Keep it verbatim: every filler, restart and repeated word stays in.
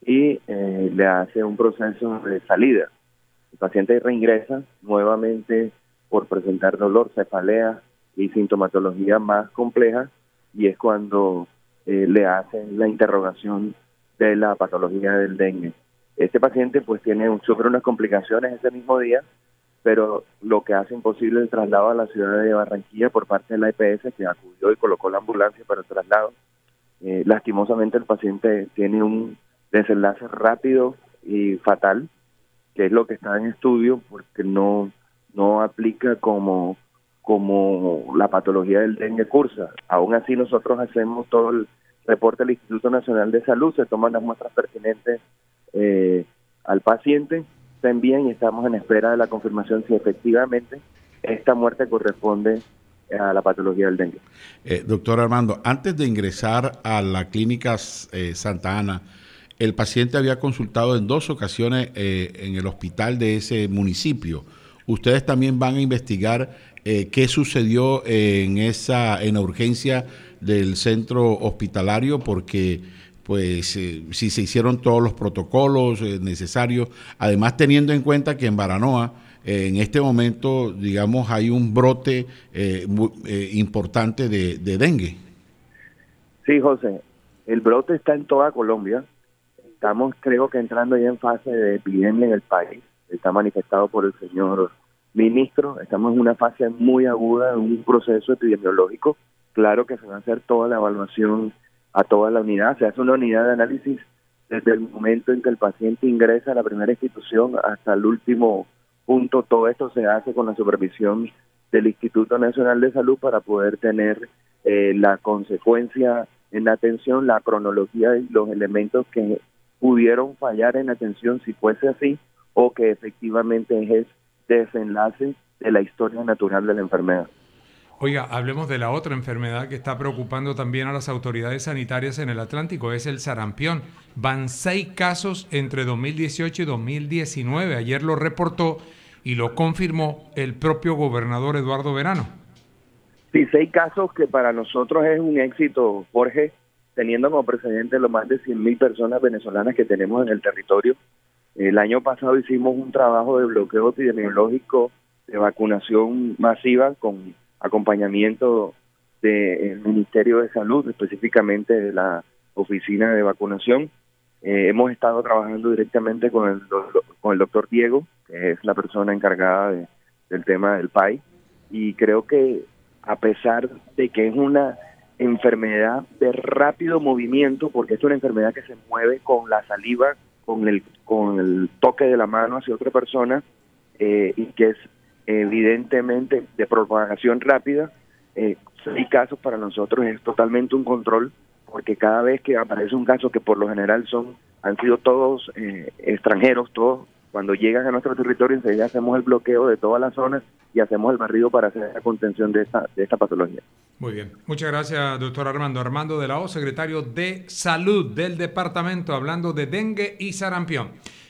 y eh, le hace un proceso de salida. El paciente reingresa nuevamente por presentar dolor, cefalea y sintomatología más compleja, y es cuando eh, le hacen la interrogación de la patología del dengue. Este paciente pues tiene sufre unas complicaciones ese mismo día, pero lo que hace imposible el traslado a la ciudad de Barranquilla por parte de la E P S, que acudió y colocó la ambulancia para el traslado. Eh, lastimosamente el paciente tiene un desenlace rápido y fatal, que es lo que está en estudio, porque no, no aplica como, como la patología del dengue cursa. Aún así nosotros hacemos todo el reporte del Instituto Nacional de Salud, se toman las muestras pertinentes eh, al paciente, se envían y estamos en espera de la confirmación si efectivamente esta muerte corresponde a la patología del dengue. Eh, doctor Armando, antes de ingresar a la clínica eh, Santa Ana, el paciente había consultado en dos ocasiones eh, en el hospital de ese municipio. ¿Ustedes también van a investigar eh, qué sucedió en esa en la urgencia del centro hospitalario? Porque pues eh, si se hicieron todos los protocolos eh, necesarios, además teniendo en cuenta que en Baranoa eh, en este momento, digamos, hay un brote eh, muy, eh, importante de, de dengue. Sí, José, el brote está en toda Colombia. Estamos, creo que entrando ya en fase de epidemia en el país. Está manifestado por el señor ministro. Estamos en una fase muy aguda, en un proceso epidemiológico. Claro que se va a hacer toda la evaluación a toda la unidad. Se hace una unidad de análisis desde el momento en que el paciente ingresa a la primera institución hasta el último punto. Todo esto se hace con la supervisión del Instituto Nacional de Salud para poder tener eh, la consecuencia en la atención, la cronología y los elementos que pudieron fallar en la atención si fuese así, o que efectivamente es el desenlace de la historia natural de la enfermedad. Oiga, hablemos de la otra enfermedad que está preocupando también a las autoridades sanitarias en el Atlántico, es el sarampión. Van seis casos entre dos mil dieciocho y dos mil diecinueve. Ayer lo reportó y lo confirmó el propio gobernador Eduardo Verano. Sí, seis casos que para nosotros es un éxito, Jorge, teniendo como precedente los más de cien mil personas venezolanas que tenemos en el territorio. El año pasado hicimos un trabajo de bloqueo epidemiológico, de vacunación masiva con acompañamiento del Ministerio de Salud, específicamente de la Oficina de Vacunación. Eh, hemos estado trabajando directamente con el, con el doctor Diego, que es la persona encargada de, del tema del P A I, y creo que a pesar de que es una enfermedad de rápido movimiento, porque es una enfermedad que se mueve con la saliva, con el con el toque de la mano hacia otra persona, eh, y que es evidentemente de propagación rápida, eh, seis casos para nosotros es totalmente un control, porque cada vez que aparece un caso, que por lo general son han sido todos eh, extranjeros, todos cuando llegan a nuestro territorio, enseguida hacemos el bloqueo de todas las zonas y hacemos el barrido para hacer la contención de esta, de esta patología. Muy bien. Muchas gracias, doctor Armando. Armando de la O, secretario de Salud del departamento, hablando de dengue y sarampión.